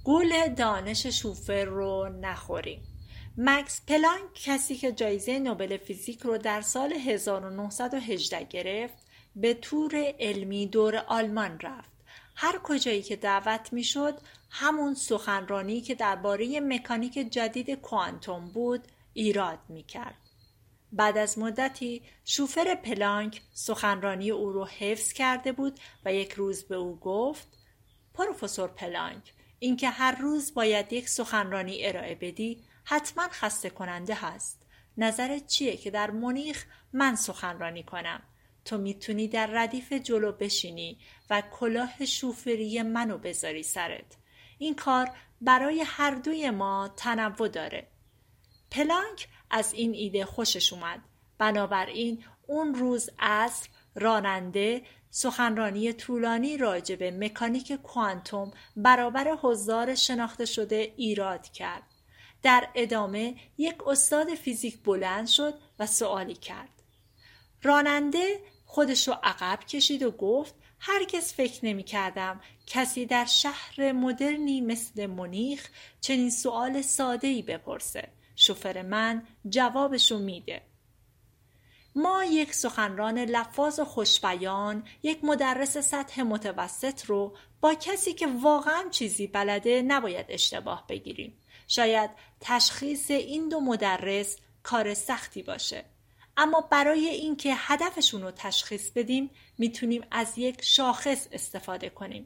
گول دانش شوفر رو نخوریم. مکس پلانک، کسی که جایزه نوبل فیزیک رو در سال 1918 گرفت، به تور علمی دور آلمان رفت. هر کجایی که دعوت می شد همون سخنرانی که درباره مکانیک جدید کوانتوم بود ایراد می کرد. بعد از مدتی شوفر پلانک سخنرانی او رو حفظ کرده بود و یک روز به او گفت: پروفسور پلانک، اینکه هر روز باید یک سخنرانی ارائه بدی حتما خسته کننده هست. نظرت چیه که در مونیخ من سخنرانی کنم؟ تو میتونی در ردیف جلو بشینی و کلاه شوفری منو بذاری سرت. این کار برای هر دوی ما تنوع داره. پلانک از این ایده خوشش اومد. بنابراین اون روز عصر راننده سخنرانی طولانی راجع به مکانیک کوانتوم برابر حضار شناخته شده ایراد کرد. در ادامه یک استاد فیزیک بلند شد و سوالی کرد. راننده خودش رو عقب کشید و گفت: هرگز فکر نمی کردم کسی در شهر مدرنی مثل مونیخ چنین سوال ساده‌ای بپرسه. شوفر من جوابشو میده. ما یک سخنران لفاظ و خوشبیان، یک مدرس سطح متوسط رو با کسی که واقعا چیزی بلده نباید اشتباه بگیریم. شاید تشخیص این دو مدرس کار سختی باشه، اما برای اینکه هدفشون رو تشخیص بدیم میتونیم از یک شاخص استفاده کنیم.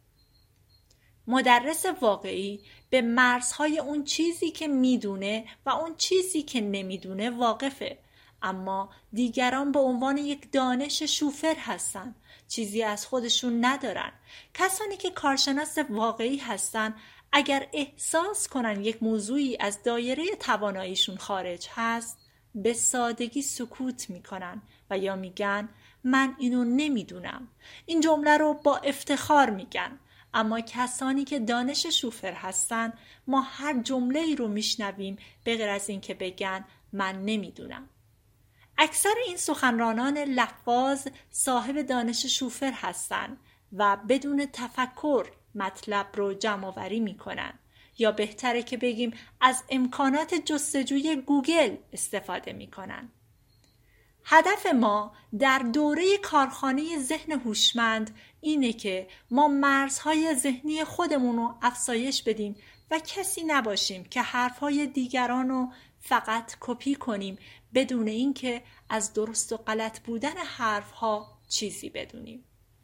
مدرس واقعی به مرزهای اون چیزی که میدونه و اون چیزی که نمیدونه واقفه، اما دیگران به عنوان یک دانش شوفر هستن، چیزی از خودشون ندارن. کسانی که کارشناس واقعی هستن اگر احساس کنن یک موضوعی از دایره تواناییشون خارج هست، به سادگی سکوت میکنن و یا میگن من اینو نمیدونم. این جمله رو با افتخار میگن. اما کسانی که دانش شوفر هستن، ما هر جمله ای رو میشنویم به غیر از این که بگن من نمیدونم. اکثر این سخنرانان لفاظ صاحب دانش شوفر هستن و بدون تفکر مطلب رو جمع آوری میکنن، یا بهتره که بگیم از امکانات جستجوی گوگل استفاده میکنن. هدف ما در دوره کارخانه ذهن هوشمند اینه که ما مرزهای ذهنی خودمون رو افزایش بدیم و کسی نباشیم که حرفهای دیگران رو فقط کپی کنیم بدون اینکه از درست و غلط بودن حرفها چیزی بدونیم.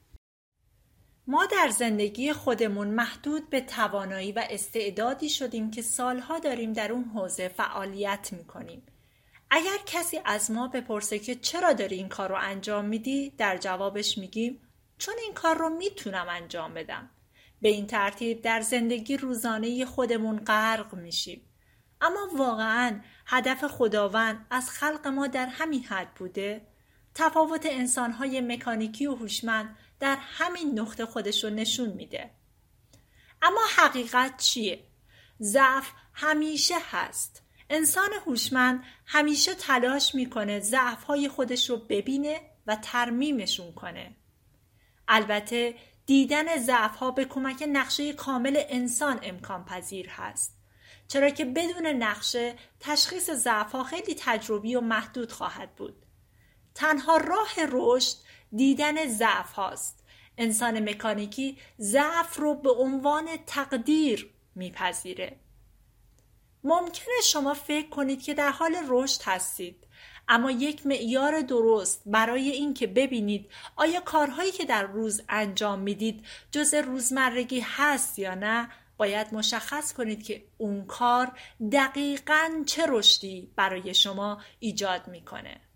ما در زندگی خودمون محدود به توانایی و استعدادی شدیم که سالها داریم در اون حوزه فعالیت میکنیم. اگر کسی از ما بپرسه که چرا داری این کار رو انجام میدی، در جوابش میگیم چون این کار رو میتونم انجام بدم. به این ترتیب در زندگی روزانه خودمون غرق میشیم. اما واقعاً هدف خداوند از خلق ما در همین حد بوده؟ تفاوت انسان‌های مکانیکی و هوشمند در همین نقطه خودش رو نشون میده. اما حقیقت چیه؟ ضعف همیشه هست. انسان هوشمند همیشه تلاش میکنه ضعف‌های خودش رو ببینه و ترمیمشون کنه. البته دیدن ضعف‌ها به کمک نقشه کامل انسان امکان پذیر هست، چرا که بدون نقشه تشخیص ضعف‌ها خیلی تجربی و محدود خواهد بود. تنها راه رشد دیدن ضعف هاست. انسان مکانیکی ضعف رو به عنوان تقدیر میپذیره. ممکنه شما فکر کنید که در حال رشد هستید، اما یک معیار درست برای این که ببینید آیا کارهایی که در روز انجام میدید جزء روزمرگی هست یا نه، باید مشخص کنید که اون کار دقیقاً چه رشدی برای شما ایجاد میکنه.